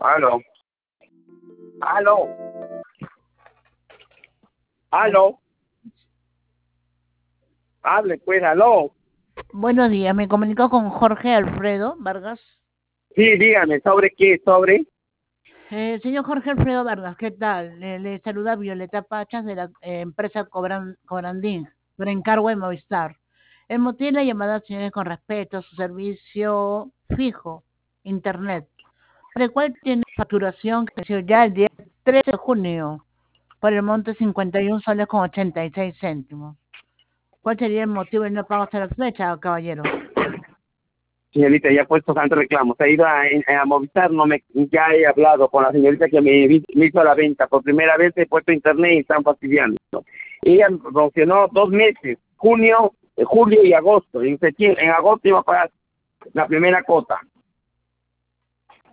Aló, aló, aló, hable pues, aló. Buenos días, me comunico con Jorge Alfredo Vargas. Sí, dígame, ¿sobre qué? ¿Sobre? Señor Jorge Alfredo Vargas, ¿qué tal? Le saluda Violeta Pachas de la empresa Cobrandín, por encargo de Movistar. El motivo de la llamada, señores, con respecto a su servicio fijo, Internet, por el cual tiene facturación que venció ya el día 13 de junio, por el monto de 51 soles con 86 céntimos. ¿Cuál sería el motivo de no pago hasta la fecha, caballero? Señorita, ya he puesto tanto reclamo. Se ha ido a Movistar, ya he hablado con la señorita que me hizo la venta. Por primera vez he puesto internet y están fastidiando. Ella funcionó 2 meses, junio, julio y agosto. En agosto iba a pagar la primera cuota.